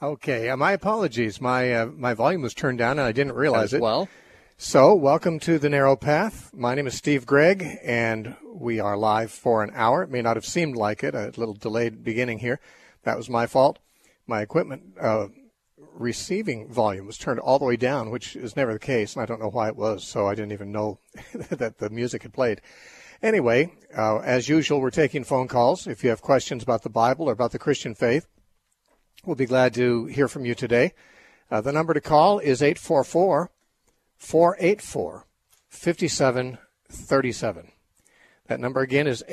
Okay, my apologies. My volume was turned down, and I didn't realize it. Well, So, welcome to The Narrow Path. My name is Steve Gregg, and we are live for an hour. It may not have seemed like it, a little delayed beginning here. That was my fault. My equipment receiving volume was turned all the way down, which is never the case, and I don't know why it was, so I didn't even know that the music had played. Anyway, as usual, we're taking phone calls. If you have questions about the Bible or about the Christian faith, we'll be glad to hear from you today. The number to call is 844-484-5737. That number again is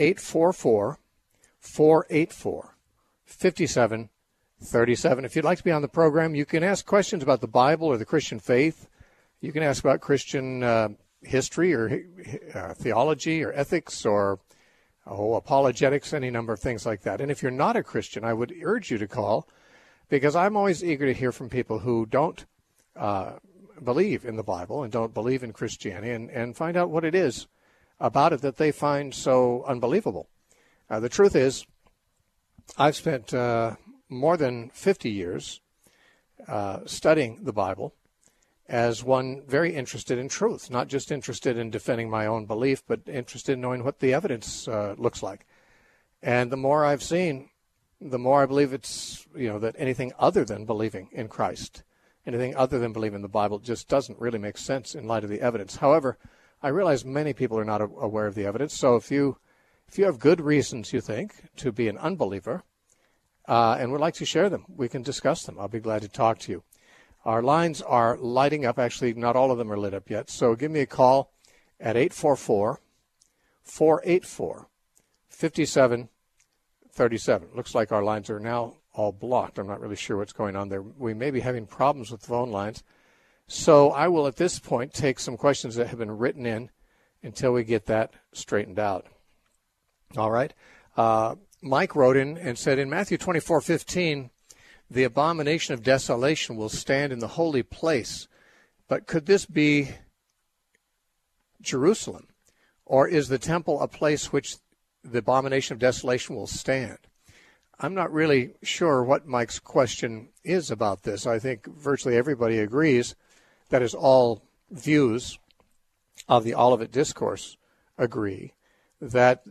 844-484-5737. If you'd like to be on the program, you can ask questions about the Bible or the Christian faith. You can ask about Christian history or theology or ethics or apologetics, any number of things like that. And if you're not a Christian, I would urge you to call, because I'm always eager to hear from people who don't believe in the Bible and don't believe in Christianity and find out what it is about it that they find so unbelievable. The truth is, I've spent more than 50 years studying the Bible as one very interested in truth, not just interested in defending my own belief, but interested in knowing what the evidence looks like. And the more I've seen, the more I believe it's, that anything other than believing in Christ, anything other than believing in the Bible just doesn't really make sense in light of the evidence. However, I realize many people are not aware of the evidence. So if you have good reasons, you think, to be an unbeliever and would like to share them, we can discuss them. I'll be glad to talk to you. Our lines are lighting up. Actually, not all of them are lit up yet. So give me a call at 844-484-5737. Looks like our lines are now all blocked. I'm not really sure what's going on there. We may be having problems with the phone lines. So I will, at this point, take some questions that have been written in until we get that straightened out. All right. Mike wrote in and said, in Matthew 24:15, the abomination of desolation will stand in the holy place. But could this be Jerusalem? Or is the temple a place which the abomination of desolation will stand? I'm not really sure what Mike's question is about this. I think virtually everybody agrees, that is, all views of the Olivet Discourse agree, that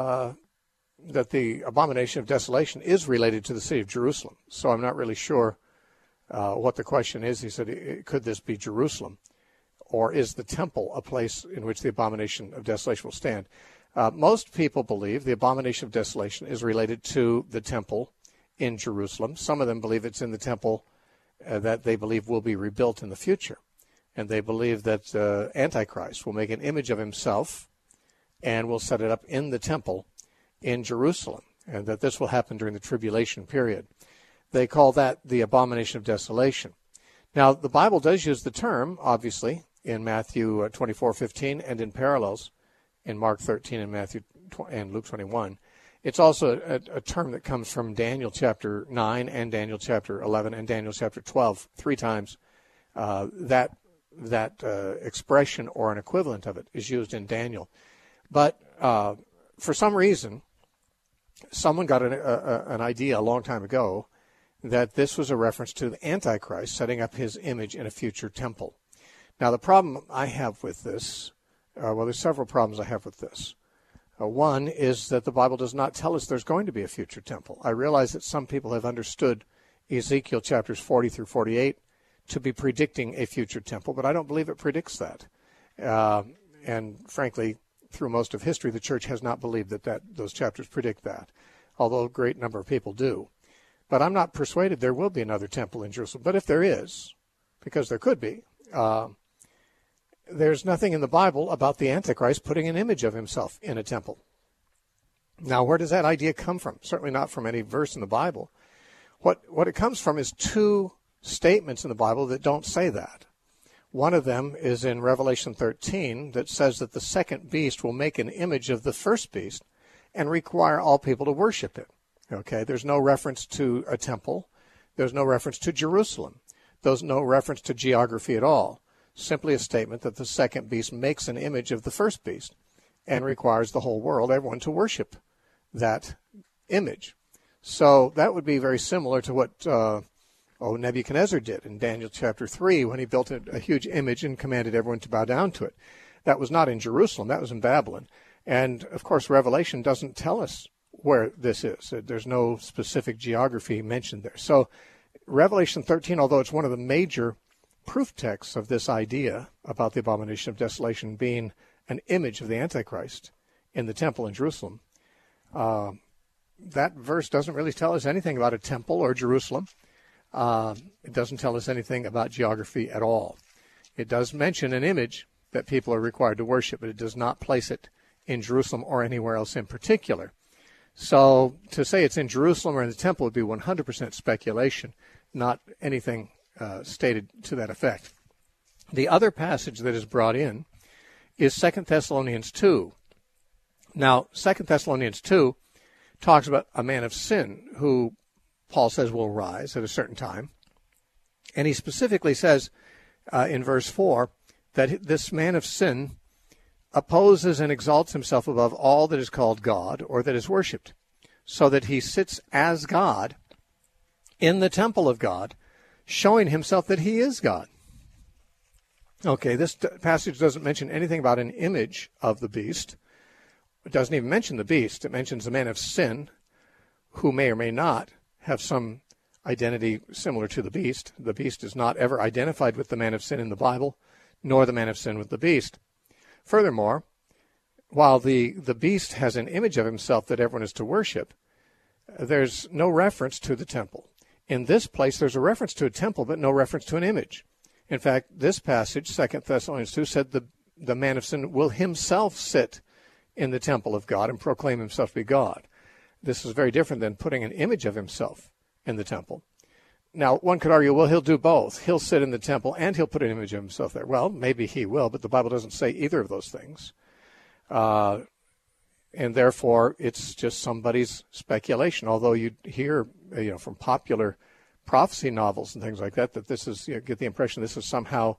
the abomination of desolation is related to the city of Jerusalem. So I'm not really sure what the question is. He said, could this be Jerusalem? Or is the temple a place in which the abomination of desolation will stand? Most people believe the abomination of desolation is related to the temple in Jerusalem. Some of them believe it's in the temple that they believe will be rebuilt in the future. And they believe that Antichrist will make an image of himself and will set it up in the temple in Jerusalem, and that this will happen during the tribulation period. They call that the abomination of desolation. Now, the Bible does use the term, obviously, in Matthew 24:15 and in parallels in Mark 13 and Matthew and Luke 21. It's also a term that comes from Daniel chapter 9 and Daniel chapter 11 and Daniel chapter 12. 3 times that expression or an equivalent of it is used in Daniel. But for some reason, someone got an idea a long time ago that this was a reference to the Antichrist setting up his image in a future temple. Now, the problem I have with this, there's several problems I have with this. One is that the Bible does not tell us there's going to be a future temple. I realize that some people have understood Ezekiel chapters 40 through 48 to be predicting a future temple, but I don't believe it predicts that. And frankly, through most of history, the church has not believed that those chapters predict that, although a great number of people do. But I'm not persuaded there will be another temple in Jerusalem. But if there is, because there could be, there's nothing in the Bible about the Antichrist putting an image of himself in a temple. Now, where does that idea come from? Certainly not from any verse in the Bible. What it comes from is 2 statements in the Bible that don't say that. One of them is in Revelation 13 that says that the second beast will make an image of the first beast and require all people to worship it. Okay, there's no reference to a temple. There's no reference to Jerusalem. There's no reference to geography at all. Simply a statement that the second beast makes an image of the first beast and requires the whole world, everyone, to worship that image. So that would be very similar to what Nebuchadnezzar did in Daniel chapter 3 when he built a huge image and commanded everyone to bow down to it. That was not in Jerusalem. That was in Babylon. And, of course, Revelation doesn't tell us where this is. There's no specific geography mentioned there. So Revelation 13, although it's one of the major proof texts of this idea about the abomination of desolation being an image of the Antichrist in the temple in Jerusalem, that verse doesn't really tell us anything about a temple or Jerusalem. It doesn't tell us anything about geography at all. It does mention an image that people are required to worship, but it does not place it in Jerusalem or anywhere else in particular. So to say it's in Jerusalem or in the temple would be 100% speculation, not anything stated to that effect. The other passage that is brought in is 2 Thessalonians 2. Now, 2 Thessalonians 2 talks about a man of sin who Paul says will rise at a certain time. And he specifically says in verse 4 that this man of sin opposes and exalts himself above all that is called God or that is worshipped, so that he sits as God in the temple of God, showing himself that he is God. Okay, this passage doesn't mention anything about an image of the beast. It doesn't even mention the beast. It mentions a man of sin who may or may not have some identity similar to the beast. The beast is not ever identified with the man of sin in the Bible, nor the man of sin with the beast. Furthermore, while the beast has an image of himself that everyone is to worship, there's no reference to the temple. In this place, there's a reference to a temple, but no reference to an image. In fact, this passage, 2 Thessalonians 2, said the man of sin will himself sit in the temple of God and proclaim himself to be God. This is very different than putting an image of himself in the temple. Now, one could argue, well, he'll do both. He'll sit in the temple and he'll put an image of himself there. Well, maybe he will, but the Bible doesn't say either of those things. And therefore, it's just somebody's speculation. Although you hear, from popular prophecy novels and things like that, that this is, get the impression this is somehow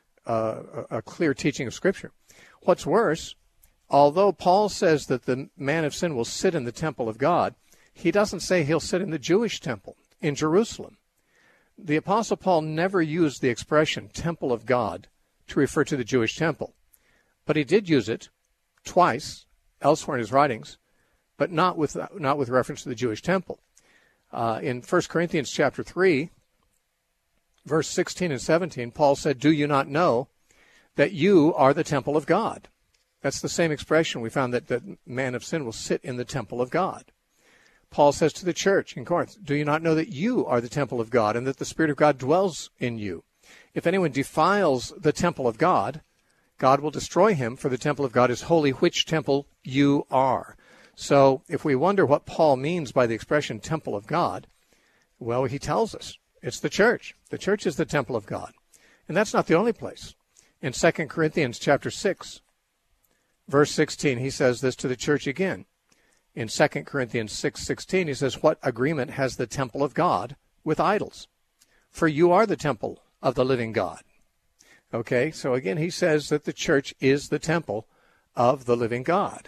a clear teaching of Scripture. What's worse, although Paul says that the man of sin will sit in the temple of God, he doesn't say he'll sit in the Jewish temple in Jerusalem. The Apostle Paul never used the expression temple of God to refer to the Jewish temple, but he did use it twice elsewhere in his writings, but not with reference to the Jewish temple. In 1 Corinthians chapter 3, verse 16 and 17, Paul said, "Do you not know that you are the temple of God?" That's the same expression we found that the man of sin will sit in the temple of God. Paul says to the church in Corinth, "Do you not know that you are the temple of God and that the Spirit of God dwells in you? If anyone defiles the temple of God, God will destroy him, for the temple of God is holy, which temple you are." So if we wonder what Paul means by the expression temple of God, well, he tells us it's the church. The church is the temple of God. And that's not the only place. In 2 Corinthians chapter 6, verse 16, he says this to the church again. In 2 Corinthians 6:16, he says, "What agreement has the temple of God with idols? For you are the temple of the living God." Okay, so again, he says that the church is the temple of the living God.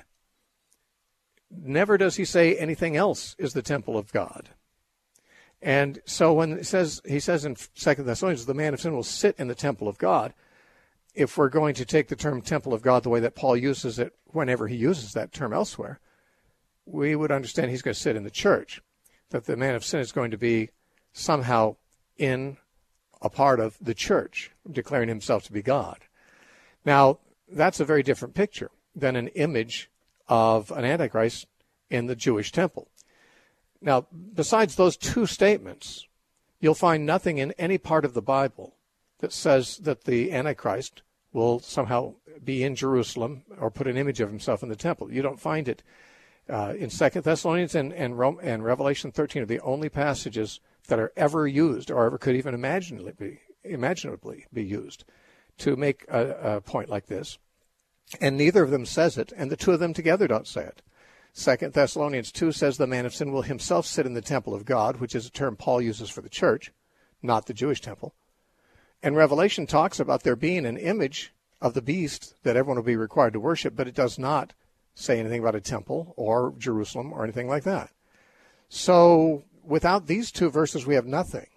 Never does he say anything else is the temple of God. And so when he says in 2 Thessalonians, the man of sin will sit in the temple of God, if we're going to take the term temple of God the way that Paul uses it whenever he uses that term elsewhere, we would understand he's going to sit in the church, that the man of sin is going to be somehow in a part of the church, declaring himself to be God. Now, that's a very different picture than an image of an Antichrist in the Jewish temple. Now, besides those two statements, you'll find nothing in any part of the Bible that says that the Antichrist will somehow be in Jerusalem or put an image of himself in the temple. You don't find it. In 2 Thessalonians and Revelation 13 are the only passages that are ever used or ever could even imaginably be used to make a point like this. And neither of them says it, and the two of them together don't say it. 2 Thessalonians 2 says the man of sin will himself sit in the temple of God, which is a term Paul uses for the church, not the Jewish temple. And Revelation talks about there being an image of the beast that everyone will be required to worship, but it does not say anything about a temple or Jerusalem or anything like that. So without these two verses, we have nothing.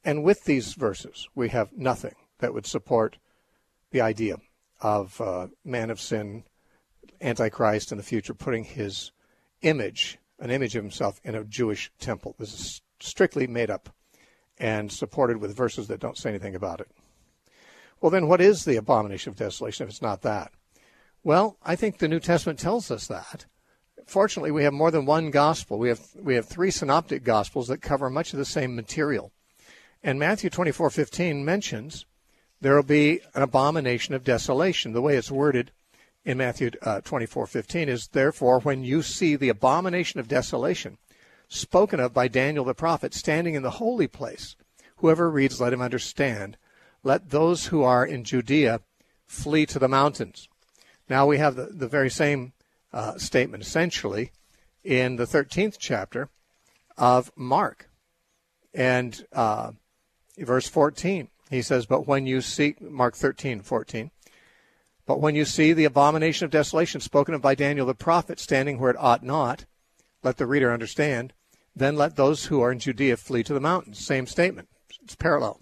And with these verses, we have nothing that would support the idea of man of sin, Antichrist in the future, putting his image, an image of himself, in a Jewish temple. This is strictly made up and supported with verses that don't say anything about it. Well, then what is the abomination of desolation if it's not that? Well, I think the New Testament tells us that. Fortunately, we have more than one gospel. We have three synoptic gospels that cover much of the same material. And Matthew 24:15 mentions there will be an abomination of desolation. The way it's worded in Matthew 24:15 is, therefore, when you see the abomination of desolation spoken of by Daniel the prophet standing in the holy place, whoever reads, let him understand. Let those who are in Judea flee to the mountains. Now we have the very same statement, essentially, in the 13th chapter of Mark. And verse 14, he says, but when you see, Mark 13:14, but when you see the abomination of desolation spoken of by Daniel the prophet standing where it ought not, let the reader understand, then let those who are in Judea flee to the mountains. Same statement. It's parallel.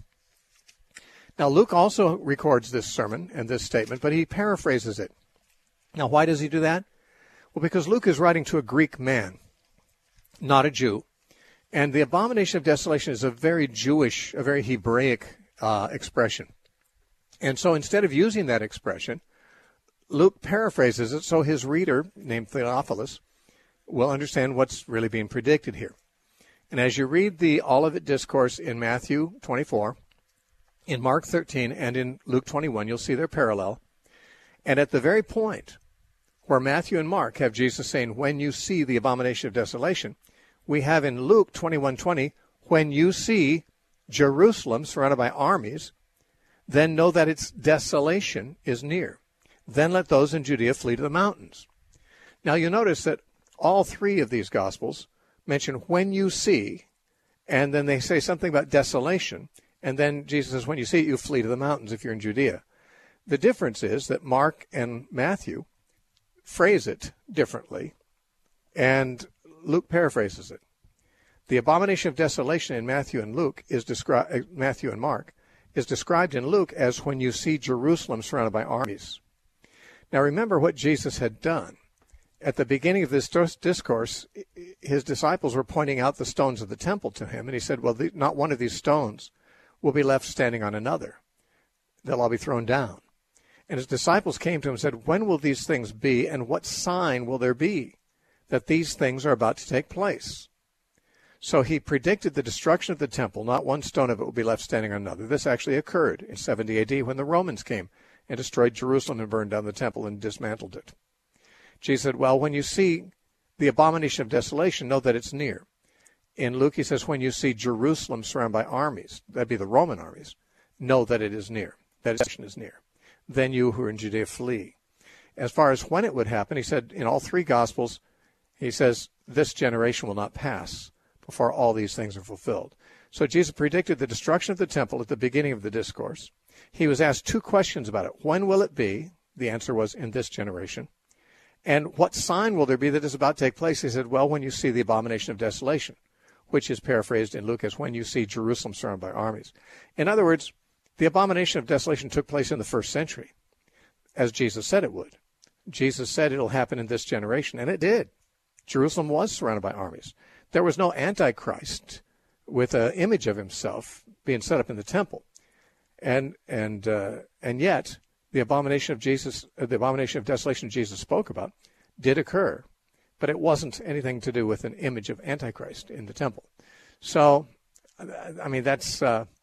Now, Luke also records this sermon and this statement, but he paraphrases it. Now, why does he do that? Well, because Luke is writing to a Greek man, not a Jew. And the abomination of desolation is a very Jewish, a very Hebraic expression. And so instead of using that expression, Luke paraphrases it so his reader, named Theophilus, will understand what's really being predicted here. And as you read the Olivet Discourse in Matthew 24, in Mark 13, and in Luke 21, you'll see their parallel. And at the very point where Matthew and Mark have Jesus saying, when you see the abomination of desolation, we have in Luke 21:20, when you see Jerusalem surrounded by armies, then know that its desolation is near. Then let those in Judea flee to the mountains. Now you'll notice that all three of these Gospels mention when you see, and then they say something about desolation, and then Jesus says, when you see it, you flee to the mountains if you're in Judea. The difference is that Mark and Matthew phrase it differently, and Luke paraphrases it. The abomination of desolation in Matthew and Mark is described in Luke as when you see Jerusalem surrounded by armies. Now remember what Jesus had done. At the beginning of this discourse, his disciples were pointing out the stones of the temple to him, and he said, well, not one of these stones will be left standing on another. They'll all be thrown down. And his disciples came to him and said, when will these things be, and what sign will there be that these things are about to take place? So he predicted the destruction of the temple. Not one stone of it will be left standing on another. This actually occurred in 70 A.D. when the Romans came and destroyed Jerusalem and burned down the temple and dismantled it. Jesus said, well, when you see the abomination of desolation, know that it's near. In Luke, he says, when you see Jerusalem surrounded by armies, that'd be the Roman armies, know that it is near, that its is near. Then you who are in Judea flee. As far as when it would happen, he said in all three Gospels, he says, this generation will not pass before all these things are fulfilled. So Jesus predicted the destruction of the temple at the beginning of the discourse. He was asked two questions about it. When will it be? The answer was, in this generation. And what sign will there be that is about to take place? He said, well, when you see the abomination of desolation, which is paraphrased in Luke as when you see Jerusalem surrounded by armies. In other words, the abomination of desolation took place in the first century, as Jesus said it would. Jesus said it'll happen in this generation, and it did. Jerusalem was surrounded by armies. There was no Antichrist with an image of himself being set up in the temple. And yet, the abomination of desolation Jesus spoke about did occur, but it wasn't anything to do with an image of Antichrist in the temple. So, I mean, that's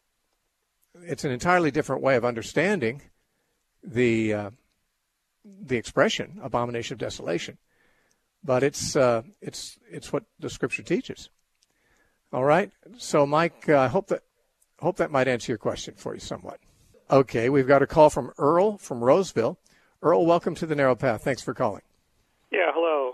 it's an entirely different way of understanding the expression abomination of desolation, but it's what the Scripture teaches. All right. So, Mike, I hope that might answer your question for you somewhat. Okay, we've got a call from Earl from Roseville. Earl, welcome to the Narrow Path. Thanks for calling. Yeah, hello.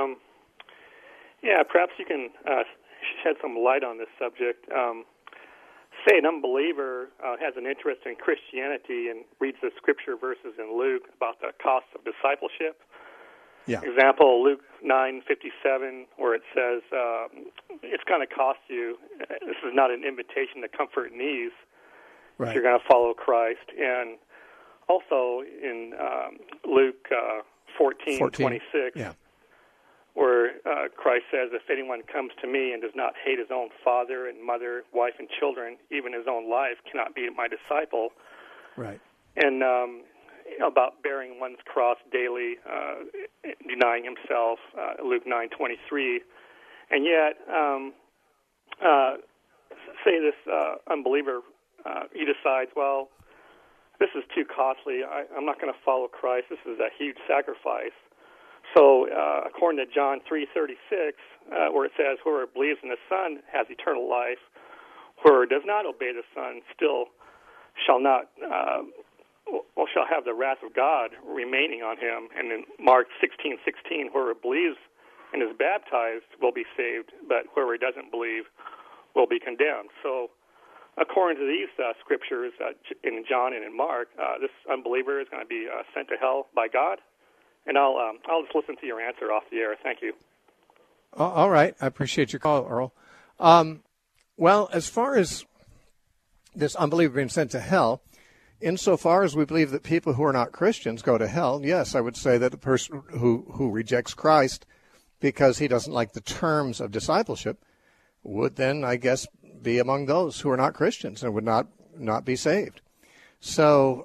Perhaps you can shed some light on this subject. Say an unbeliever has an interest in Christianity and reads the Scripture verses in Luke about the cost of discipleship. Yeah. Example, Luke 9:57, where it says, it's going to cost you. This is not an invitation to comfort and ease if you're going to follow Christ. And also in Luke 14:26, where Christ says, if anyone comes to me and does not hate his own father and mother, wife and children, even his own life, cannot be my disciple. Right. And about bearing one's cross daily, denying himself, Luke 9:23. And yet, say this unbeliever, he decides, well, this is too costly. I'm not going to follow Christ. This is a huge sacrifice. So according to John 3:36, where it says, whoever believes in the Son has eternal life, whoever does not obey the Son still shall not, shall have the wrath of God remaining on him. And in Mark 16:16, whoever believes and is baptized will be saved, but whoever doesn't believe will be condemned. So according to these scriptures in John and in Mark, this unbeliever is going to be sent to hell by God. And I'll just listen to your answer off the air. Thank you. All right. I appreciate your call, Earl. Well, as far as this unbeliever being sent to hell, insofar as we believe that people who are not Christians go to hell, yes, I would say that the person who rejects Christ because he doesn't like the terms of discipleship would then, I guess, be among those who are not Christians and would not be saved. So,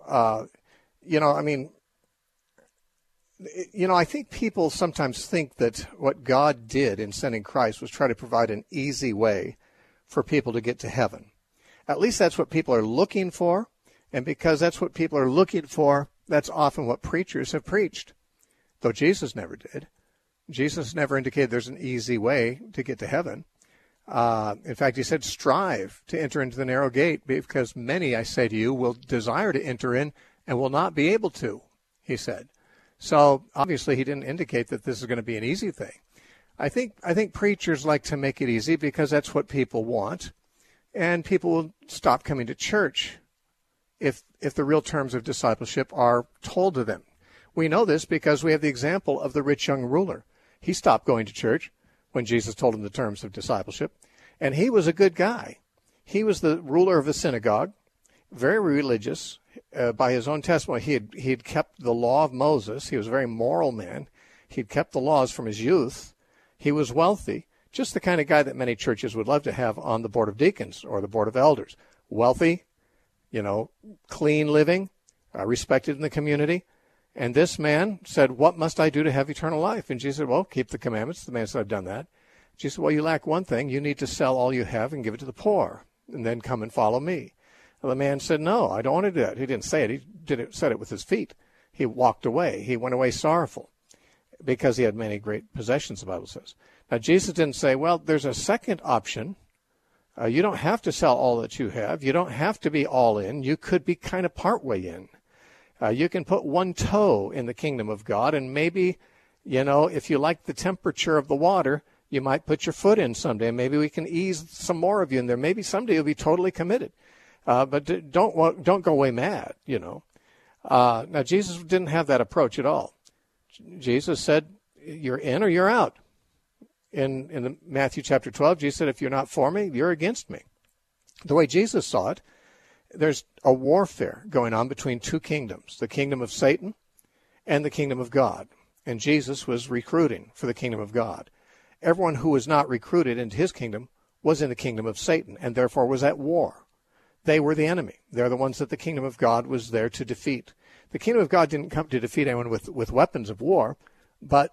I think people sometimes think that what God did in sending Christ was try to provide an easy way for people to get to heaven. At least that's what people are looking for, and because that's what people are looking for, that's often what preachers have preached, though Jesus never did. Jesus never indicated there's an easy way to get to heaven. In fact, he said, strive to enter into the narrow gate, because many, I say to you, will desire to enter in and will not be able to, he said. So obviously he didn't indicate that this is going to be an easy thing. I think preachers like to make it easy because that's what people want, and people will stop coming to church if the real terms of discipleship are told to them. We know this because we have the example of the rich young ruler. He stopped going to church when Jesus told him the terms of discipleship, and he was a good guy. He was the ruler of a synagogue, very religious. By his own testimony, he had kept the law of Moses. He was a very moral man. He'd kept the laws from his youth. He was wealthy, just the kind of guy that many churches would love to have on the board of deacons or the board of elders. Wealthy, clean living, respected in the community. And this man said, what must I do to have eternal life? And Jesus said, well, keep the commandments. The man said, I've done that. Jesus said, well, you lack one thing. You need to sell all you have and give it to the poor, and then come and follow me. And the man said, no, I don't want to do that. He didn't say it. He said it with his feet. He walked away. He went away sorrowful because he had many great possessions, the Bible says. Now, Jesus didn't say, well, there's a second option. You don't have to sell all that you have. You don't have to be all in. You could be kind of partway in. You can put one toe in the kingdom of God, and maybe, if you like the temperature of the water, you might put your foot in someday, and maybe we can ease some more of you in there. Maybe someday you'll be totally committed. But don't go away mad, Now, Jesus didn't have that approach at all. Jesus said, you're in or you're out. In Matthew chapter 12, Jesus said, if you're not for me, you're against me. The way Jesus saw it, there's a warfare going on between two kingdoms, the kingdom of Satan and the kingdom of God. And Jesus was recruiting for the kingdom of God. Everyone who was not recruited into his kingdom was in the kingdom of Satan and therefore was at war. They were the enemy. They're the ones that the kingdom of God was there to defeat. The kingdom of God didn't come to defeat anyone with weapons of war, but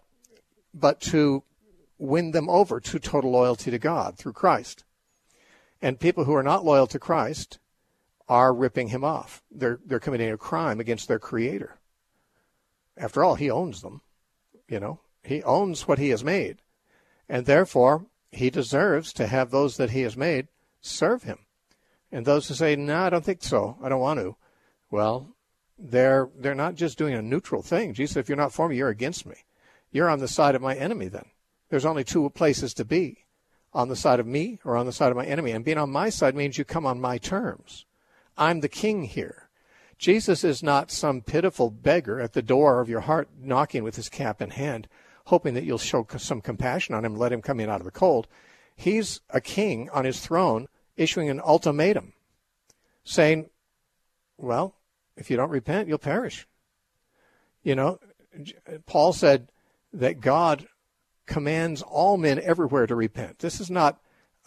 to win them over to total loyalty to God through Christ. And people who are not loyal to Christ are ripping him off. They're committing a crime against their Creator. After all, he owns them. He owns what he has made. And therefore, he deserves to have those that he has made serve him. And those who say, no, I don't think so, I don't want to, well, they're not just doing a neutral thing. Jesus said, if you're not for me, you're against me. You're on the side of my enemy then. There's only two places to be, on the side of me or on the side of my enemy. And being on my side means you come on my terms. I'm the king here. Jesus is not some pitiful beggar at the door of your heart knocking with his cap in hand, hoping that you'll show some compassion on him and let him come in out of the cold. He's a king on his throne issuing an ultimatum saying, well, if you don't repent, you'll perish. You know, Paul said that God commands all men everywhere to repent. This is not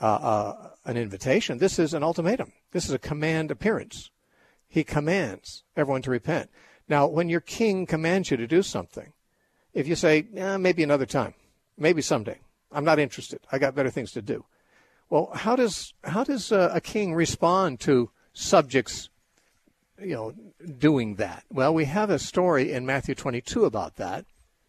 an invitation. This is an ultimatum. This is a command appearance. He commands everyone to repent. Now, when your king commands you to do something, if you say, maybe another time, maybe someday, I'm not interested, I got better things to do. Well, how does a king respond to subjects, doing that? Well, we have a story in Matthew 22 about that.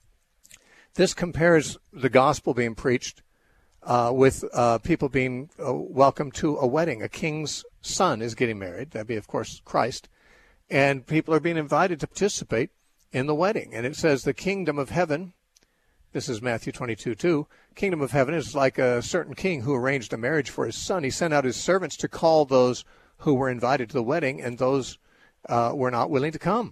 This compares the gospel being preached with people being welcome to a wedding. A king's son is getting married. That'd be, of course, Christ. And people are being invited to participate in the wedding. And it says the kingdom of heaven, this is Matthew 22:2, kingdom of heaven is like a certain king who arranged a marriage for his son. He sent out his servants to call those who were invited to the wedding, and those were not willing to come.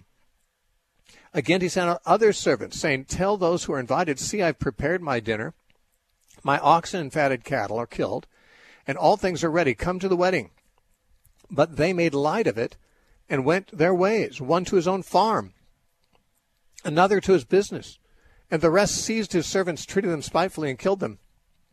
Again, he sent out other servants, saying, tell those who are invited, see, I've prepared my dinner. My oxen and fatted cattle are killed, and all things are ready. Come to the wedding. But they made light of it and went their ways, one to his own farm, another to his business. And the rest seized his servants, treated them spitefully, and killed them.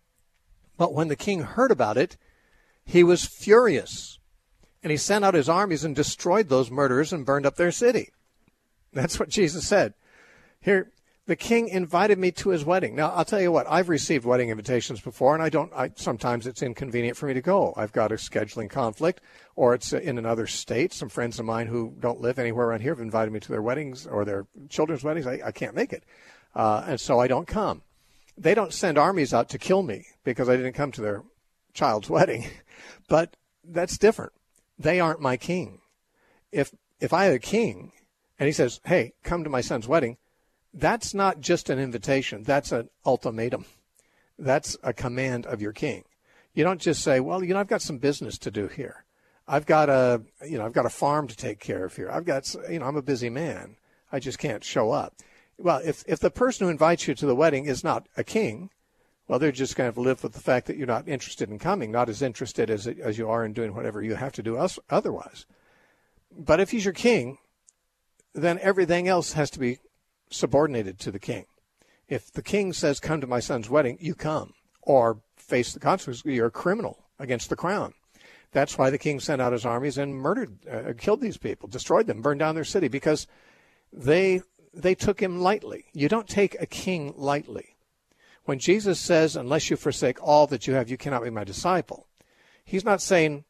But when the king heard about it, he was furious. And he sent out his armies and destroyed those murderers and burned up their city. That's what Jesus said. Here, the king invited me to his wedding. Now, I'll tell you what, I've received wedding invitations before, and sometimes it's inconvenient for me to go. I've got a scheduling conflict, or it's in another state. Some friends of mine who don't live anywhere around here have invited me to their weddings or their children's weddings. I can't make it, and so I don't come. They don't send armies out to kill me because I didn't come to their child's wedding, but that's different. They aren't my king. If I had a king and he says, hey, come to my son's wedding, that's not just an invitation. That's an ultimatum. That's a command of your king. You don't just say, well, I've got some business to do here. I've got a farm to take care of here. I'm a busy man. I just can't show up. Well, if the person who invites you to the wedding is not a king, well, they're just going to live with the fact that you're not interested in coming, not as interested as you are in doing whatever you have to do otherwise. But if he's your king, then everything else has to be subordinated to the king. If the king says, come to my son's wedding, you come, or face the consequences. You're a criminal against the crown. That's why the king sent out his armies and killed these people, destroyed them, burned down their city, because they took him lightly. You don't take a king lightly. When Jesus says, unless you forsake all that you have, you cannot be my disciple, he's not saying,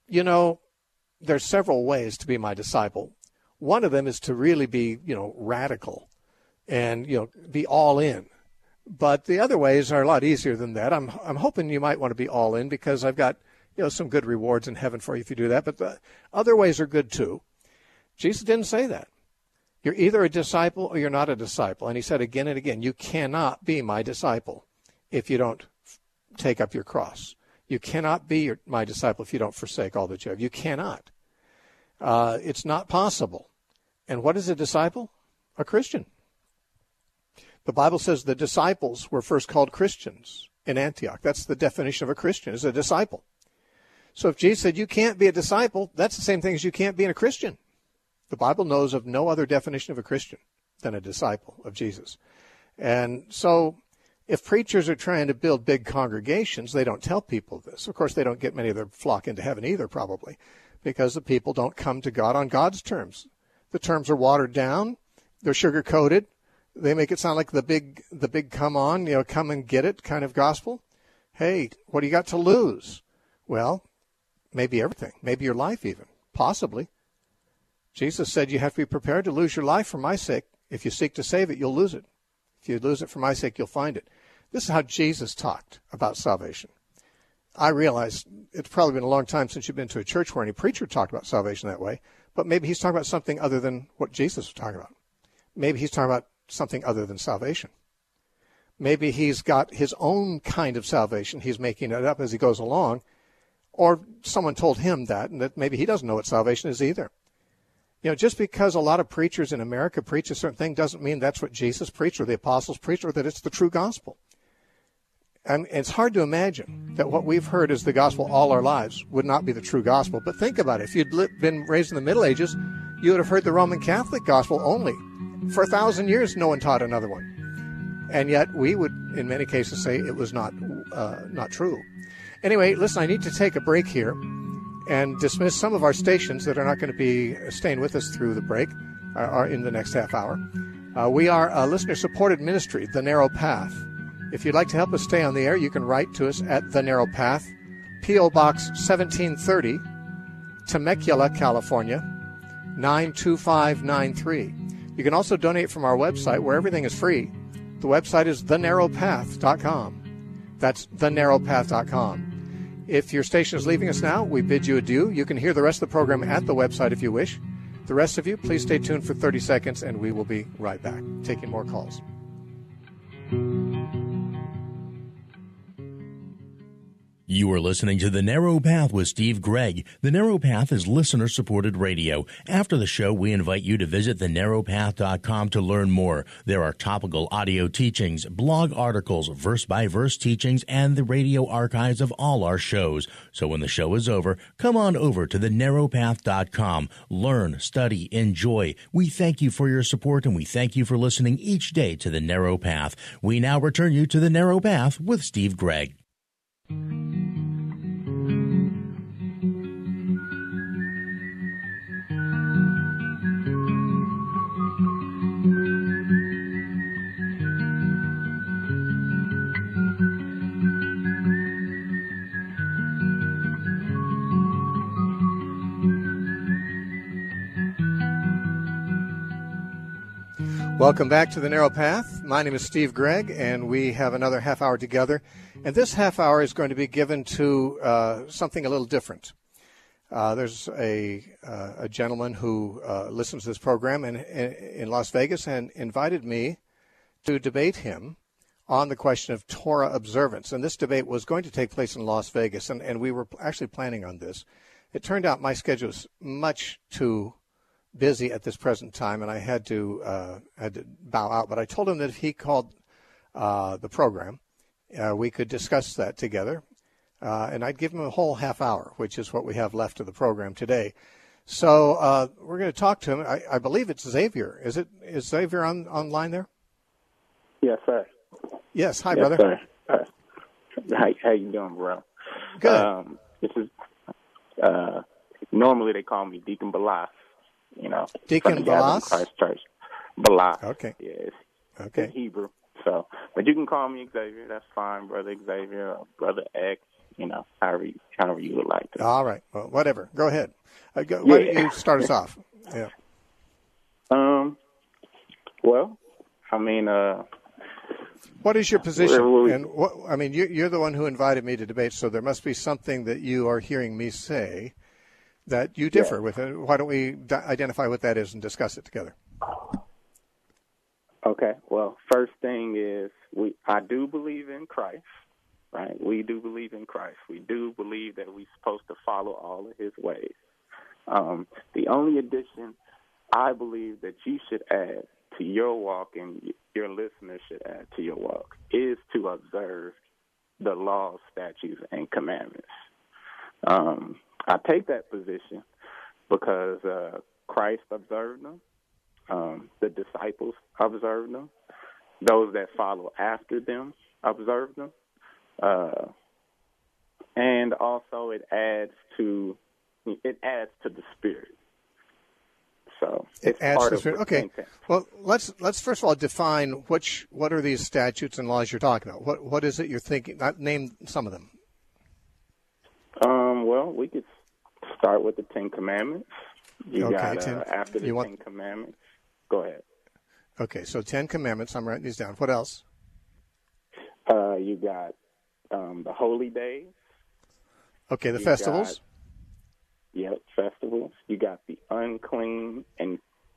there's several ways to be my disciple. One of them is to really be, radical and, be all in. But the other ways are a lot easier than that. I'm hoping you might want to be all in because I've got, some good rewards in heaven for you if you do that. But the other ways are good too. Jesus didn't say that. You're either a disciple or you're not a disciple. And he said again and again, you cannot be my disciple if you don't take up your cross. You cannot be my disciple if you don't forsake all that you have. You cannot. It's not possible. And what is a disciple? A Christian. The Bible says the disciples were first called Christians in Antioch. That's the definition of a Christian, is a disciple. So if Jesus said you can't be a disciple, that's the same thing as you can't be a Christian. The Bible knows of no other definition of a Christian than a disciple of Jesus. And so if preachers are trying to build big congregations, they don't tell people this. Of course, they don't get many of their flock into heaven either, probably, because the people don't come to God on God's terms. The terms are watered down. They're sugar-coated. They make it sound like the big come on, come and get it kind of gospel. Hey, what do you got to lose? Well, maybe everything. Maybe your life even. Possibly. Jesus said you have to be prepared to lose your life for my sake. If you seek to save it, you'll lose it. If you lose it for my sake, you'll find it. This is how Jesus talked about salvation. I realize it's probably been a long time since you've been to a church where any preacher talked about salvation that way, but maybe he's talking about something other than what Jesus was talking about. Maybe he's talking about something other than salvation. Maybe he's got his own kind of salvation. He's making it up as he goes along, or someone told him that, and that maybe he doesn't know what salvation is either. just because a lot of preachers in America preach a certain thing doesn't mean that's what Jesus preached or the apostles preached or that it's the true gospel. And it's hard to imagine that what we've heard as the gospel all our lives would not be the true gospel. But think about it. If you'd been raised in the Middle Ages, you would have heard the Roman Catholic gospel only. For 1,000 years, no one taught another one. And yet we would, in many cases, say it was not true. Anyway, listen, I need to take a break here and dismiss some of our stations that are not going to be staying with us through the break or in the next half hour. We are a listener-supported ministry, The Narrow Path. If you'd like to help us stay on the air, you can write to us at The Narrow Path, P.O. Box 1730, Temecula, California, 92593. You can also donate from our website where everything is free. The website is thenarrowpath.com. That's thenarrowpath.com. If your station is leaving us now, we bid you adieu. You can hear the rest of the program at the website if you wish. The rest of you, please stay tuned for 30 seconds, and we will be right back, taking more calls. You are listening to The Narrow Path with Steve Gregg. The Narrow Path is listener-supported radio. After the show, we invite you to visit thenarrowpath.com to learn more. There are topical audio teachings, blog articles, verse-by-verse teachings, and the radio archives of all our shows. So when the show is over, come on over to thenarrowpath.com. Learn, study, enjoy. We thank you for your support, and we thank you for listening each day to The Narrow Path. We now return you to The Narrow Path with Steve Gregg. Welcome back to The Narrow Path. My name is Steve Gregg, and we have another half hour together. And this half hour is going to be given to something a little different. There's a gentleman who listens to this program in Las Vegas and invited me to debate him on the question of Torah observance. And this debate was going to take place in Las Vegas, and we were actually planning on this. It turned out my schedule was much too busy at this present time, and I had to bow out. But I told him that if he called the program, we could discuss that together, and I'd give him a whole half hour, which is what we have left of the program today. So we're going to talk to him. I believe it's Xavier. Is Xavier online there? Yes, sir. Yes. Hi, yes, brother. Sir. How you doing, bro? Good. This is normally they call me Deacon Balas. Deacon Balas? Christ Church. Balas. Okay. Yes. Okay. In Hebrew. So, but you can call me Xavier. That's fine, Brother Xavier, or Brother X. However you would like to. All right. Well, whatever. Go ahead. Why don't you start us off? Yeah. Well, what is your position? And you're the one who invited me to debate, so there must be something that you are hearing me say that you differ with. Why don't we identify what that is and discuss it together? Okay. Well, first thing is I do believe in Christ, right? We do believe in Christ. We do believe that we're supposed to follow all of his ways. The only addition I believe that you should add to your walk and your listeners should add to your walk is to observe the laws, statutes, and commandments. I take that position because Christ observed them, the disciples observed them, those that follow after them observed them, and also it adds to the spirit. So it adds to the spirit. Okay. Well, let's first of all define what are these statutes and laws you're talking about. What is it you're thinking? Name some of them. Well, we could start with the Ten Commandments. After the Ten Commandments. Go ahead. Okay, so 10 Commandments. I'm writing these down. What else? You got the holy days. Okay, the festivals. Festivals. You got the unclean and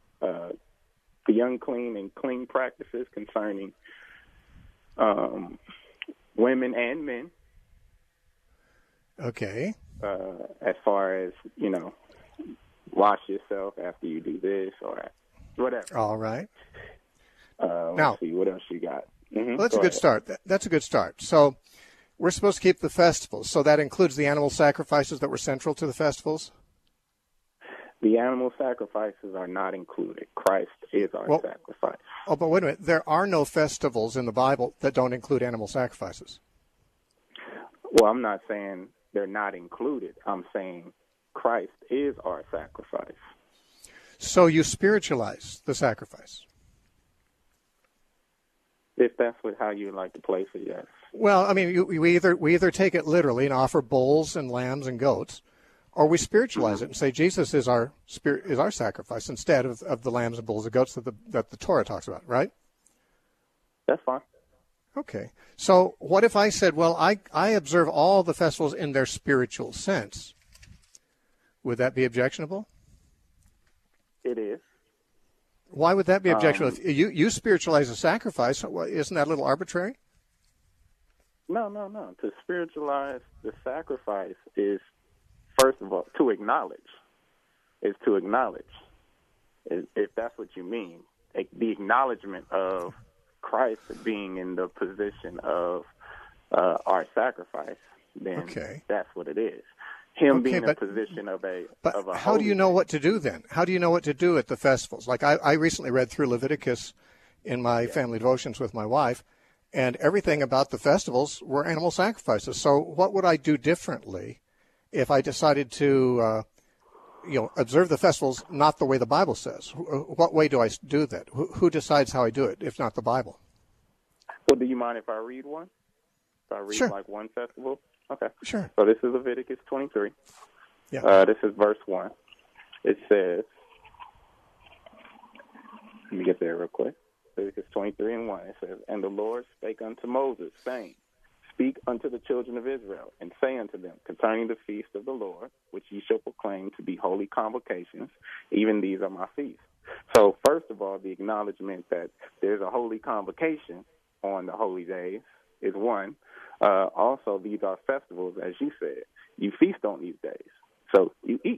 clean practices concerning women and men. Okay. As far as wash yourself after you do this or whatever. All right. Let's Now, see what else you got. Well, that's a good start. That's a good start. So we're supposed to keep the festivals. So that includes the animal sacrifices that were central to the festivals? The animal sacrifices are not included. Christ is our sacrifice. Oh, but wait a minute. There are no festivals in the Bible that don't include animal sacrifices. Well, I'm not saying they're not included. I'm saying Christ is our sacrifice. So you spiritualize the sacrifice? If that's how you like to place it, yes. Well, I mean, we either take it literally and offer bulls and lambs and goats, or we spiritualize it and say Jesus is our sacrifice instead of the lambs and bulls and goats that the Torah talks about, right? That's fine. Okay. So what if I said, well, I observe all the festivals in their spiritual sense? Would that be objectionable? It is. Why would that be objectionable? If you spiritualize a sacrifice, isn't that a little arbitrary? No. To spiritualize the sacrifice is, first of all, to acknowledge. Is to acknowledge, if that's what you mean. The acknowledgement of Christ being in the position of our sacrifice, then that's what it is. Him being in a position of a how do you know what to do then? How do you know what to do at the festivals? Like I recently read through Leviticus in my family devotions with my wife, and everything about the festivals were animal sacrifices. So what would I do differently if I decided to observe the festivals not the way the Bible says? What way do I do that? Who decides how I do it, if not the Bible? Well, do you mind if I read one? If I read Sure. like one festival? Okay. Sure. So this is Leviticus 23. Yeah. This is verse 1. It says, let me get there real quick. Leviticus 23 and 1. It says, And the Lord spake unto Moses, saying, Speak unto the children of Israel, and say unto them concerning the feast of the Lord, which ye shall proclaim to be holy convocations, even these are my feasts. So first of all, the acknowledgement that there's a holy convocation on the holy days is one. Also, these are festivals, as you said. You feast on these days, so you eat.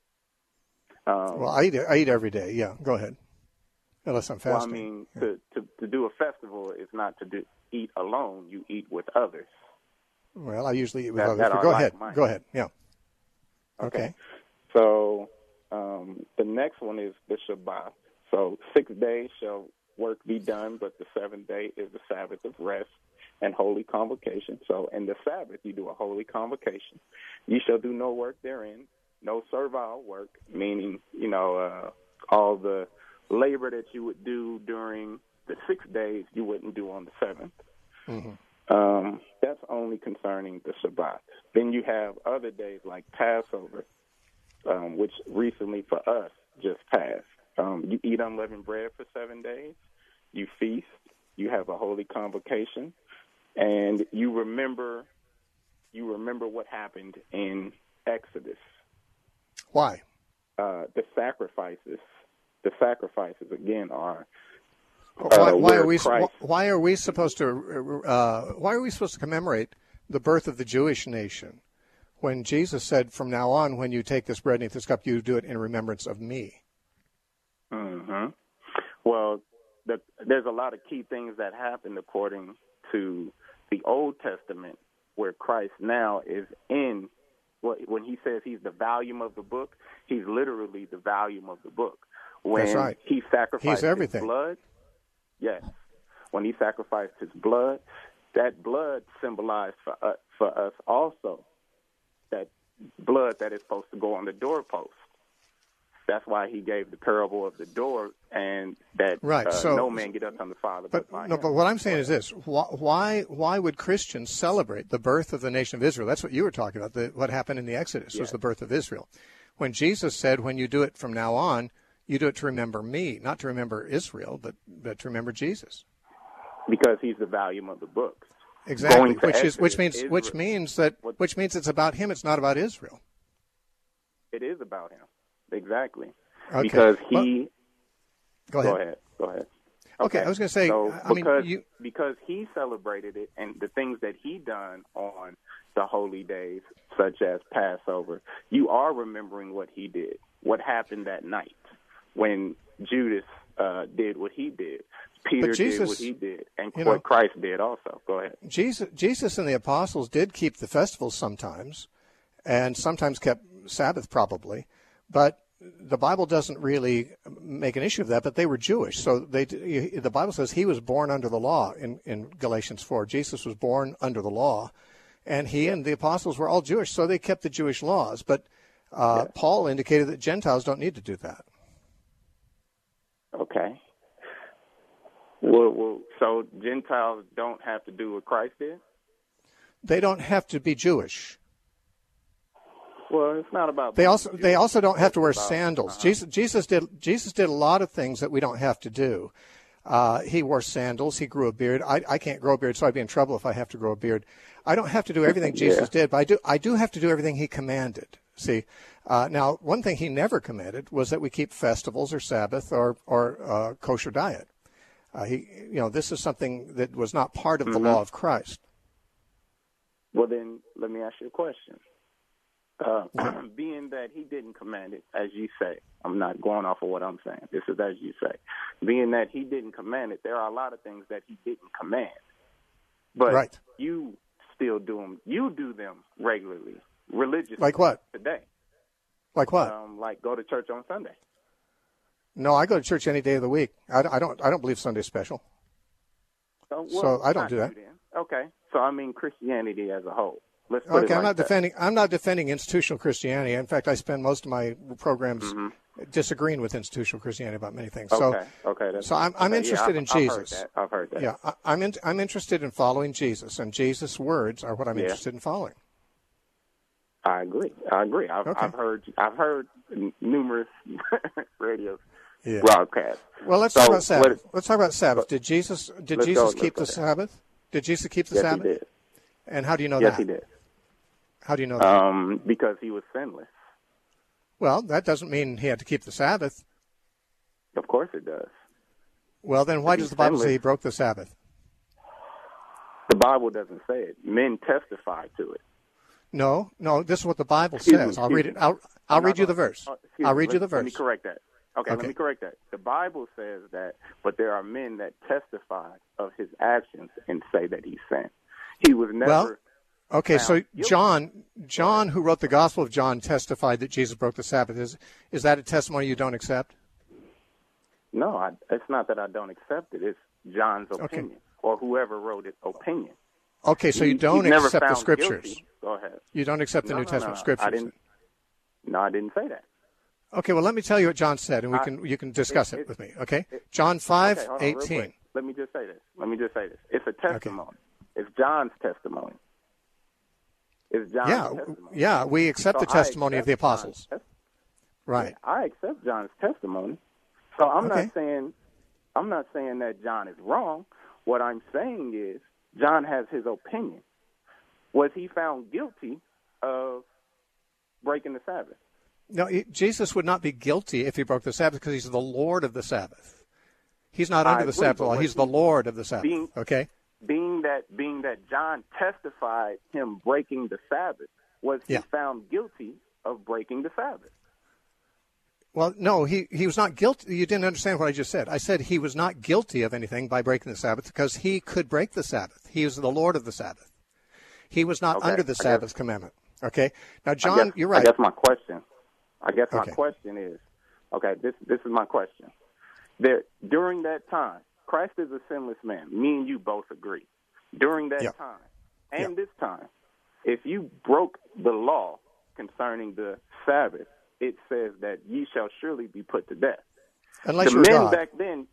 Well, I eat every day. Yeah, go ahead. Unless I'm fasting. Well, I mean, to do a festival is not to eat alone. You eat with others. Well, I usually eat with others. Go ahead. Go ahead. Yeah. Okay. So the next one is the Shabbat. So 6 days shall work be done, but the seventh day is the Sabbath of rest and holy convocation. So in the Sabbath, you do a holy convocation. You shall do no work therein, no servile work, meaning, all the labor that you would do during the 6 days, you wouldn't do on the seventh. Mm-hmm. That's only concerning the Shabbat. Then you have other days like Passover, which recently for us just passed. You eat unleavened bread for 7 days. You feast. You have a holy convocation. And you remember what happened in Exodus. Why? The sacrifices again are. Why are we supposed to commemorate the birth of the Jewish nation when Jesus said, "From now on, when you take this bread and eat this cup, you do it in remembrance of me"? Mm-hmm. Well, there's a lot of key things that happened according to the Old Testament, where Christ now is in. When he says he's the volume of the book, he's literally the volume of the book. When That's right. He sacrificed his blood, yes. When he sacrificed his blood, that blood symbolized for us also that blood that is supposed to go on the doorpost. That's why he gave the parable of the door, and that no man get up on the Father. But what I'm saying is this: why would Christians celebrate the birth of the nation of Israel? That's what you were talking about. What happened in the Exodus was the birth of Israel. When Jesus said, "When you do it from now on, you do it to remember me, not to remember Israel, but to remember Jesus." Because he's the volume of the book. Exactly, which means it's about him. It's not about Israel. It is about him. Exactly. Okay. Because Go ahead. Go ahead. Okay, I was going to say, so because he celebrated it and the things that he done on the holy days, such as Passover, you are remembering what he did, what happened that night when Judas did what he did. Peter did what he did, and what Christ did also. Go ahead. Jesus and the apostles did keep the festivals sometimes, and sometimes kept Sabbath probably, but the Bible doesn't really make an issue of that, but they were Jewish. So the Bible says he was born under the law in Galatians 4. Jesus was born under the law, and he and the apostles were all Jewish, so they kept the Jewish laws. But Paul indicated that Gentiles don't need to do that. Okay. Well, so Gentiles don't have to do what Christ did? They don't have to be Jewish. Well, it's not about. They also don't have to wear sandals. Jesus did a lot of things that we don't have to do. He wore sandals. He grew a beard. I can't grow a beard, so I'd be in trouble if I have to grow a beard. I don't have to do everything Jesus did, but I do have to do everything he commanded. See, now one thing he never commanded was that we keep festivals or Sabbath or kosher diet. This is something that was not part of the law of Christ. Well, then let me ask you a question. Being that he didn't command it, as you say, I'm not going off of what I'm saying. This is as you say. Being that he didn't command it, there are a lot of things that he didn't command. But you still do them. You do them regularly, religiously. Like what? Today. Like what? Like go to church on Sunday. No, I go to church any day of the week. I don't believe Sunday's special. So I don't do that. Okay. So I mean Christianity as a whole. Okay, I'm not defending institutional Christianity. In fact, I spend most of my programs disagreeing with institutional Christianity about many things. So I'm interested in Jesus. I've heard that. Yeah, I'm interested in following Jesus, and Jesus' words are what I'm interested in following. I agree. I've heard numerous radio broadcasts. Well, let's talk about Sabbath. Let's talk about Sabbath. Did Jesus keep the Sabbath? Did Jesus keep the Sabbath? Yes, he did. And how do you know that? Yes, he did. How do you know that? Because he was sinless. Well, that doesn't mean he had to keep the Sabbath. Of course it does. Well, then why does the Bible say he broke the Sabbath? The Bible doesn't say it. Men testify to it. No, this is what the Bible says. I'll read it. I'll read you the verse. I'll read you the verse. Let me correct that. Okay, let me correct that. The Bible says that, but there are men that testify of his actions and say that he sinned. He was never. Well, okay, so John, who wrote the Gospel of John, testified that Jesus broke the Sabbath. Is that a testimony you don't accept? No, it's not that I don't accept it. It's John's opinion, or whoever wrote it opinion. Okay, so you don't accept the Scriptures. Guilty. Go ahead. You don't accept the New Testament Scriptures. I didn't say that. Okay, well, let me tell you what John said, and you can discuss it with me. Okay, John 5:18. Let me just say this. It's a testimony. Okay. It's John's testimony. Yeah, we accept the testimony of the apostles. Right. Yeah, I accept John's testimony. So I'm not saying that John is wrong. What I'm saying is John has his opinion. Was he found guilty of breaking the Sabbath? No, Jesus would not be guilty if he broke the Sabbath because he's the Lord of the Sabbath. He's not under the Sabbath law. He's the Lord of the Sabbath. Being that John testified him breaking the Sabbath, was he found guilty of breaking the Sabbath? Well, no, he was not guilty. You didn't understand what I just said. I said he was not guilty of anything by breaking the Sabbath because he could break the Sabbath. He was the Lord of the Sabbath. He was not under the Sabbath commandment. Okay? Now, John, you're right. I guess my question is, this is my question. During that time, Christ is a sinless man. Me and you both agree. During that time and this time, if you broke the law concerning the Sabbath, it says that ye shall surely be put to death. Unless you were God. The men back then,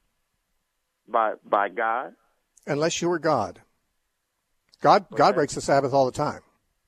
by God. Unless you were God. God breaks the Sabbath all the time.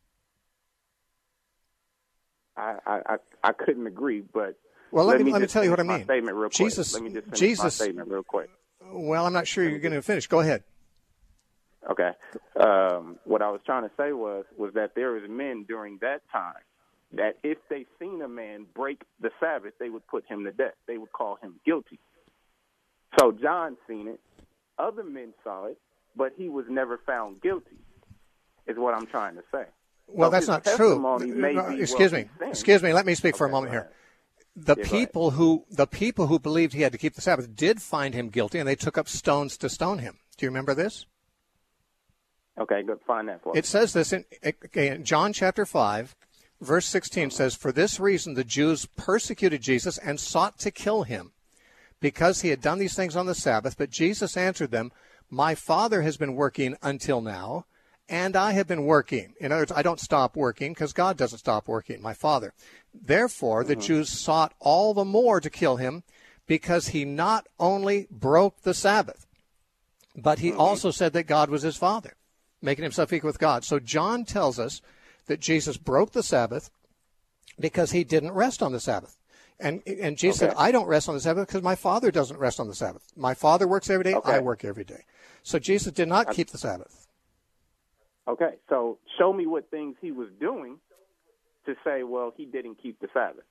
I couldn't agree, but let me tell you what I mean. Statement real quick. Let me just finish my statement real quick. Well, I'm not sure you're going to finish. Go ahead. Okay. What I was trying to say was that there was men during that time that if they seen a man break the Sabbath, they would put him to death. They would call him guilty. So John seen it. Other men saw it, but he was never found guilty, is what I'm trying to say. Well, so that's not true. Excuse me. Let me speak for a moment here. The people who believed he had to keep the Sabbath did find him guilty, and they took up stones to stone him. Do you remember this? Okay, good. Find that for me. It says this in John chapter 5, verse 16 says, "For this reason the Jews persecuted Jesus and sought to kill him, because he had done these things on the Sabbath. But Jesus answered them, 'My Father has been working until now, and I have been working.'" In other words, I don't stop working because God doesn't stop working, my Father. "Therefore, the Jews sought all the more to kill him, because he not only broke the Sabbath, but he also said that God was his Father, making himself equal with God." So John tells us that Jesus broke the Sabbath because he didn't rest on the Sabbath. And Jesus said, "I don't rest on the Sabbath because my Father doesn't rest on the Sabbath. My Father works every day, I work every day." So Jesus did not keep the Sabbath. Okay, so show me what things he was doing to say, well, he didn't keep the Sabbath.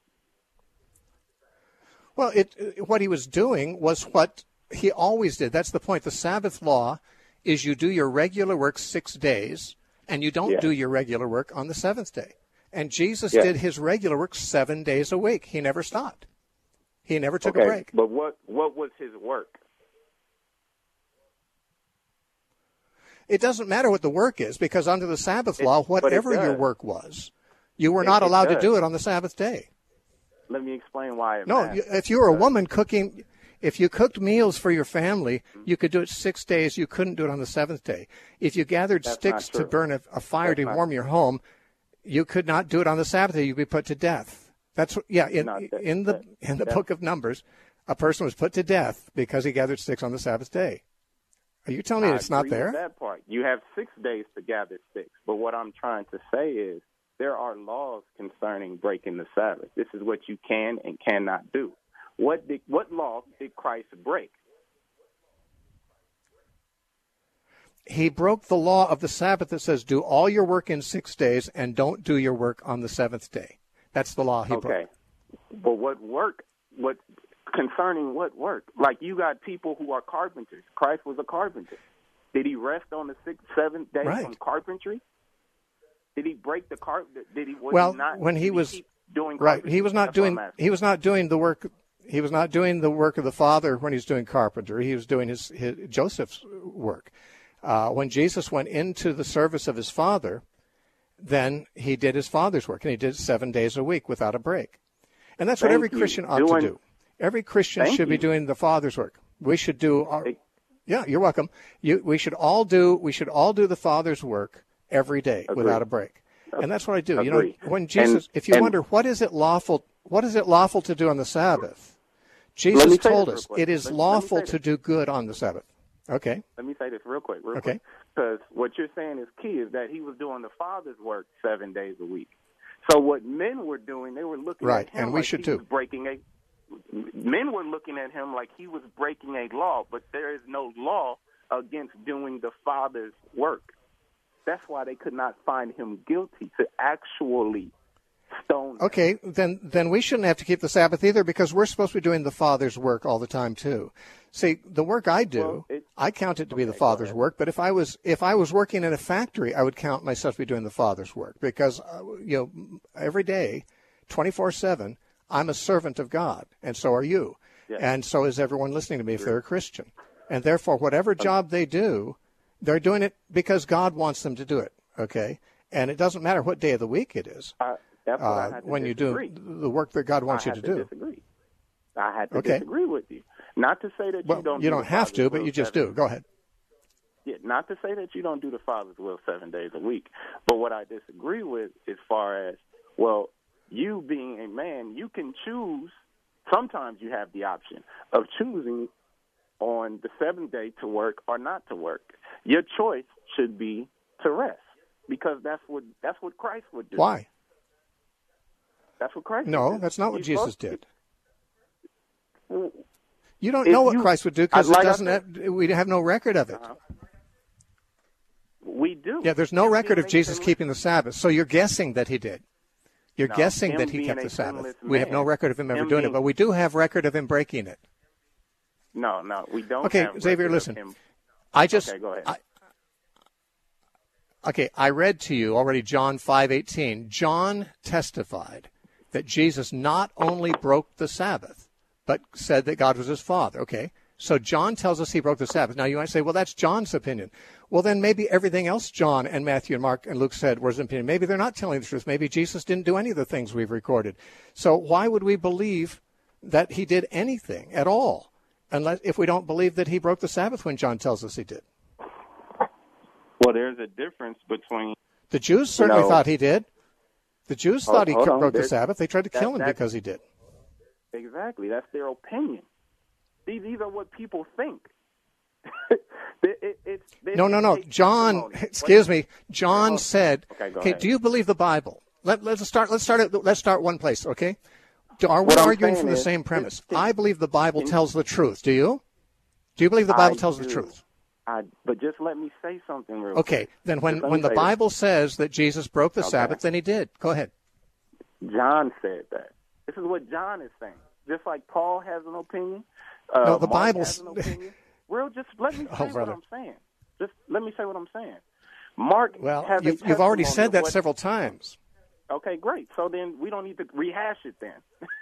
Well, what he was doing was what he always did. That's the point. The Sabbath law is you do your regular work 6 days, and you don't do your regular work on the seventh day. And Jesus did his regular work 7 days a week. He never stopped. He never took a break. But what was his work? It doesn't matter what the work is, because under the Sabbath law, whatever your work was, you were not allowed to do it on the Sabbath day. Let me explain why. If you were a woman cooking, if you cooked meals for your family, you could do it 6 days. You couldn't do it on the seventh day. If you gathered sticks to burn a fire to warm your home, you could not do it on the Sabbath day. You'd be put to death. That's in the book of Numbers, a person was put to death because he gathered sticks on the Sabbath day. Are you telling me it's not there? That part. You have 6 days to gather sticks. But what I'm trying to say is there are laws concerning breaking the Sabbath. This is what you can and cannot do. What law did Christ break? He broke the law of the Sabbath that says do all your work in 6 days and don't do your work on the seventh day. That's the law he broke. Okay. But what work? Concerning what work? Like, you got people who are carpenters. Christ was a carpenter. Did he rest on the seventh day from carpentry? Did he break the carpet? When he was doing carpentry? He was not doing the work. He was not doing the work of the Father when he was doing carpentry. He was doing his Joseph's work. When Jesus went into the service of his Father, then he did his Father's work, and he did it 7 days a week without a break. And that's what every Christian ought to do. Every Christian should be doing the Father's work. We should do our, you're welcome. We should all do the Father's work every day without a break. And that's what I do. You know, when Jesus, if you wonder what is it lawful to do on the Sabbath, Jesus told us it is lawful to do good on the Sabbath. Okay. Let me say this real quick. Because what you're saying is key, is that he was doing the Father's work 7 days a week. So what men were doing, they were looking at him and we should too. Men were looking at him like he was breaking a law, but there is no law against doing the Father's work. That's why they could not find him guilty to actually stone him. Okay, then we shouldn't have to keep the Sabbath either, because we're supposed to be doing the Father's work all the time too. See, the work I do, I count it to be the Father's work, but if I was working in a factory, I would count myself to be doing the Father's work, because every day, 24/7, I'm a servant of God, and so are you. Yeah. And so is everyone listening to me if they're a Christian. And therefore, whatever job they do, they're doing it because God wants them to do it, okay? And it doesn't matter what day of the week it is when you do the work that God wants you to do. I had to disagree with you. Not to say that you don't have to, but you just do. Go ahead. Yeah, not to say that you don't do the Father's will 7 days a week. But what I disagree with as far as, well, you being a man, you can choose. Sometimes you have the option of choosing on the seventh day to work or not to work. Your choice should be to rest, because that's what Christ would do. Why? That's what Christ No, did. That's not what Jesus did. You don't know what Christ would do because we have no record of it. We do. Yeah, there's no record of Jesus keeping the Sabbath, so you're guessing that he did. You're guessing that he kept the Sabbath. We have no record of him ever doing it, but we do have record of him breaking it. No, we don't. Okay, have Xavier, record of listen. him. Okay, go ahead. I read to you already John 5:18. John testified that Jesus not only broke the Sabbath, but said that God was his Father. Okay, so John tells us he broke the Sabbath. Now you might say, well, that's John's opinion. Well, then maybe everything else John and Matthew and Mark and Luke said was an opinion. Maybe they're not telling the truth. Maybe Jesus didn't do any of the things we've recorded. So why would we believe that he did anything at all, unless if we don't believe that he broke the Sabbath when John tells us he did? Well, there's a difference between... The Jews certainly thought he did. The Jews thought he broke the Sabbath. They tried to kill him because he did. Exactly. That's their opinion. These are what people think. No. John, excuse me. John said, okay, do you believe the Bible? Let's start one place, okay? Are we arguing from the same premise? I believe the Bible tells the truth. Do you? Do you believe the Bible tells the truth? But just let me say something real quick. Okay, then when the Bible says that Jesus broke the Sabbath, then he did. Go ahead. John said that. This is what John is saying. Just like Paul has an opinion. No, the Mark Bible. has an opinion. Well, just let me say what I'm saying. Just let me say what I'm saying. Mark. Well, you've already said that several times. Okay, great. So then we don't need to rehash it then.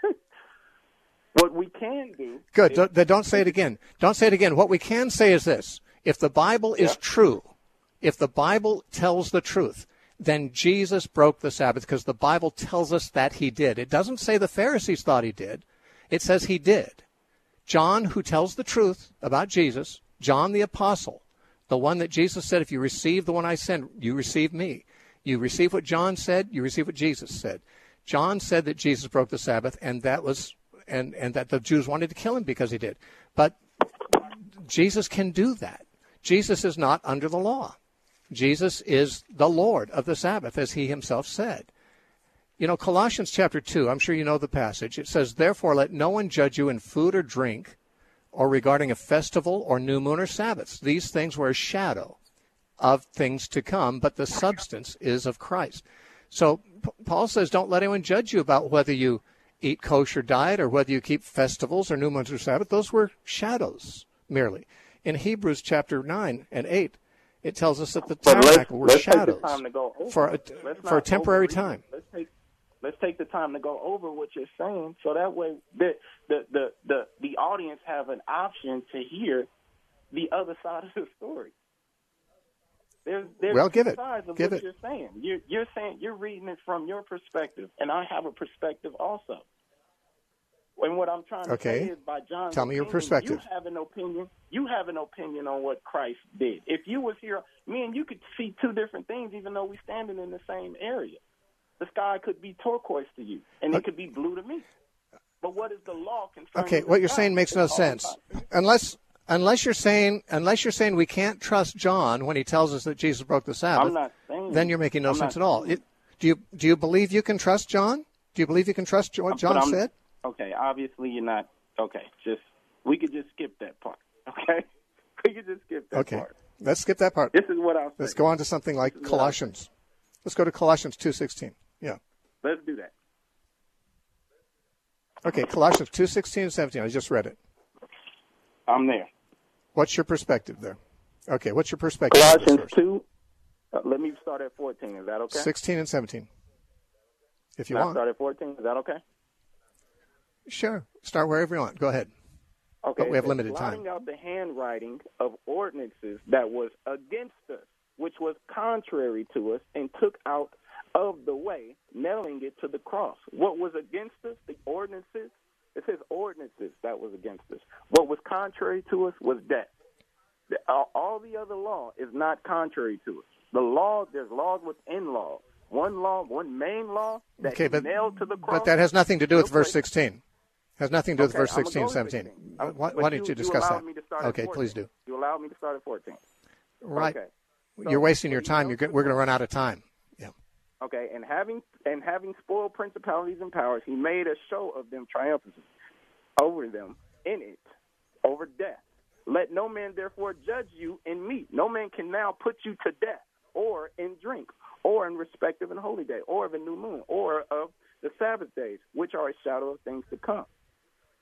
What we can do. Good. Don't say it again. Don't say it again. What we can say is this. If the Bible is true, if the Bible tells the truth, then Jesus broke the Sabbath because the Bible tells us that he did. It doesn't say the Pharisees thought he did. It says he did. John, who tells the truth about Jesus, John the apostle, the one that Jesus said, if you receive the one I send, you receive me. You receive what John said, you receive what Jesus said. John said that Jesus broke the Sabbath, and that was and that the Jews wanted to kill him because he did. But Jesus can do that. Jesus is not under the law. Jesus is the Lord of the Sabbath, as he himself said. You know, Colossians chapter 2, I'm sure you know the passage. It says, therefore, let no one judge you in food or drink or regarding a festival or new moon or Sabbaths. These things were a shadow of things to come, but the substance is of Christ. So Paul says, don't let anyone judge you about whether you eat kosher diet or whether you keep festivals or new moons or Sabbath. Those were shadows merely. In Hebrews chapter 9 and 8, it tells us that the tabernacle were shadows for a temporary time. Let's take the time to go over what you're saying, so that way the audience have an option to hear the other side of the story. There's give it. Sides of give what it. You're saying. You're saying you're reading it from your perspective, and I have a perspective also. And what I'm trying to say is, by John's Tell me your perspective. You have an opinion. You have an opinion on what Christ did. If you was here, me and you could see two different things, even though we're standing in the same area. The sky could be turquoise to you, and it could be blue to me. But what is the law concerning? Okay, what you're saying makes no sense, unless you're saying we can't trust John when he tells us that Jesus broke the Sabbath. I'm not saying. Then you're making no sense at all. Do you believe you can trust John? Do you believe you can trust what John said? Okay, obviously you're not. Okay, we could just skip that part. Okay, we could just skip that part. Let's skip that part. This is what I'll say. Let's go on to something like Colossians. Let's go to Colossians 2:16. Yeah. Let's do that. Okay, Colossians 2:16 and 17. I just read it. I'm there. What's your perspective there? Okay, what's your perspective? Colossians 2. Let me start at 14. Is that okay? 16 and 17. If you want. Start at 14. Is that okay? Sure. Start wherever you want. Go ahead. Okay. But we have limited time. Blotting out the handwriting of ordinances that was against us, which was contrary to us, and took out of the way, nailing it to the cross. What was against us? The ordinances. It says ordinances that was against us. What was contrary to us was death. All the other law is not contrary to us. The law, there's laws within laws. One law, one main law that nailed to the cross. But that has nothing to do with verse 16. Has nothing to do with verse 16 and 17. Why don't you discuss that? Okay, please do. You allowed me to start at 14. Right. Okay. You're wasting your time. We're going to run out of time. Yeah. Okay, and having spoiled principalities and powers, he made a show of them triumphant over them in it, over death. Let no man therefore judge you in meat. No man can now put you to death, or in drink, or in respect of an holy day, or of a new moon, or of the Sabbath days, which are a shadow of things to come.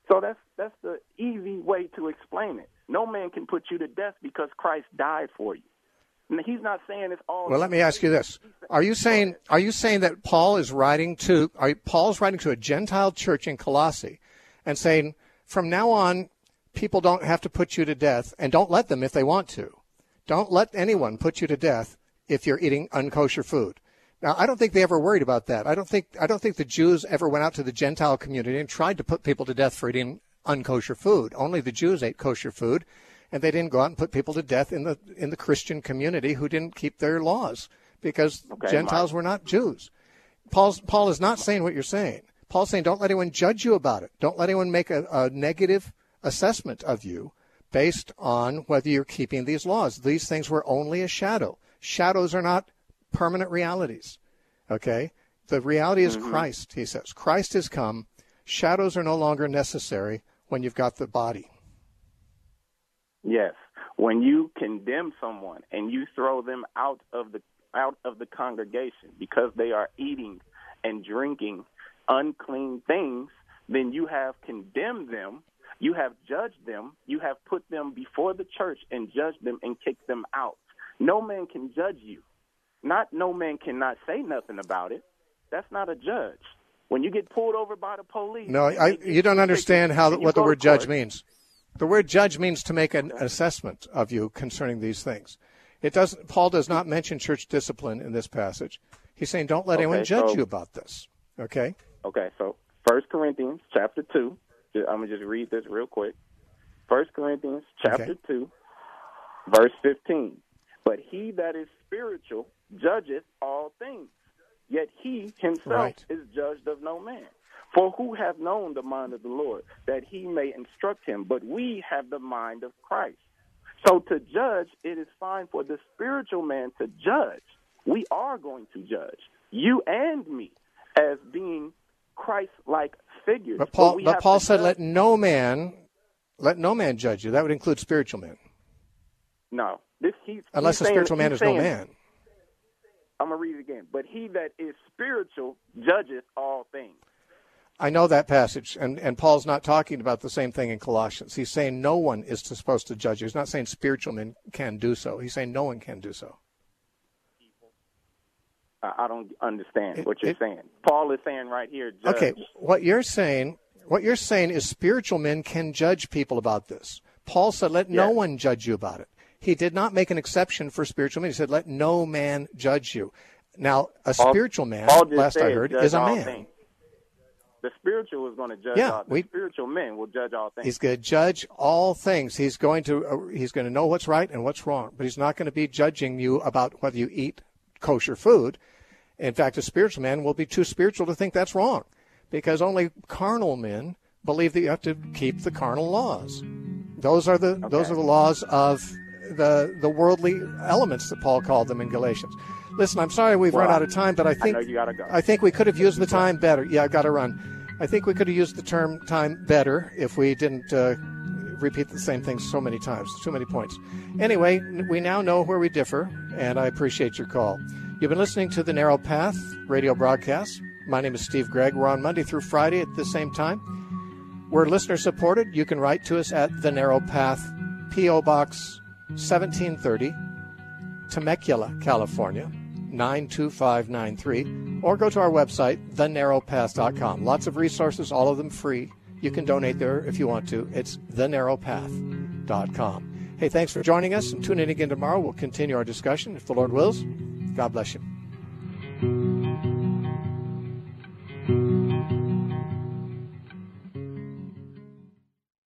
So that's the easy way to explain it. No man can put you to death because Christ died for you. And he's not saying it's all. Well, let me ask you this: Are you saying that Paul's writing to a Gentile church in Colossae, and saying from now on, people don't have to put you to death, and don't let them if they want to. Don't let anyone put you to death if you're eating unkosher food. Now, I don't think they ever worried about that. I don't think the Jews ever went out to the Gentile community and tried to put people to death for eating unkosher food. Only the Jews ate kosher food, and they didn't go out and put people to death in the Christian community who didn't keep their laws, because Gentiles were not Jews. Paul is not saying what you're saying. Paul's saying don't let anyone judge you about it. Don't let anyone make a negative assessment of you based on whether you're keeping these laws. These things were only a shadow. Shadows are not permanent realities. Okay? The reality is Christ, he says. Christ has come. Shadows are no longer necessary when you've got the body. Yes. When you condemn someone and you throw them out of the congregation because they are eating and drinking unclean things, then you have condemned them, you have judged them, you have put them before the church and judged them and kicked them out. No man can judge you. No man cannot say nothing about it. That's not a judge. When you get pulled over by the police. No, you don't understand what the word judge means. The word judge means to make an assessment of you concerning these things. Paul does not mention church discipline in this passage. He's saying don't let anyone judge you about this. Okay? Okay, so 1 Corinthians chapter 2. I'm going to just read this real quick. 1 Corinthians chapter 2, verse 15. But he that is spiritual judgeth all things, yet he himself is judged of no man. For who hath known the mind of the Lord, that he may instruct him? But we have the mind of Christ. So to judge, it is fine for the spiritual man to judge. We are going to judge, you and me, as being Christ-like figures. But Paul said, let no man judge you. That would include spiritual men. No. Unless a spiritual man is no man. I'm going to read it again. But he that is spiritual judgeth all things. I know that passage, and Paul's not talking about the same thing in Colossians. He's saying no one is supposed to judge you. He's not saying spiritual men can do so. He's saying no one can do so. I don't understand what you're saying. Paul is saying right here, judge. Okay, what you're saying is spiritual men can judge people about this. Paul said, let no one judge you about it. He did not make an exception for spiritual men. He said, let no man judge you. Now, a spiritual man, last I heard, is a man. Things. The spiritual is going to judge all things. Spiritual men will judge all things. He's going to judge all things. He's going to know what's right and what's wrong. But he's not going to be judging you about whether you eat kosher food. In fact, a spiritual man will be too spiritual to think that's wrong, because only carnal men believe that you have to keep the carnal laws. Those are the laws of the worldly elements that Paul called them in Galatians. Listen, I'm sorry we've run out of time, but I think we could have used the time better. Yeah, I've got to run. I think we could have used the term time better if we didn't repeat the same thing so many times, too many points. Anyway, we now know where we differ, and I appreciate your call. You've been listening to the Narrow Path radio broadcast. My name is Steve Gregg. We're on Monday through Friday at the same time. We're listener-supported. You can write to us at The Narrow Path, P.O. Box 1730, Temecula, California, 92593, or go to our website, thenarrowpath.com. Lots of resources, all of them free. You can donate there if you want to. It's thenarrowpath.com. Hey, thanks for joining us, and tune in again tomorrow. We'll continue our discussion if the Lord wills. God bless you.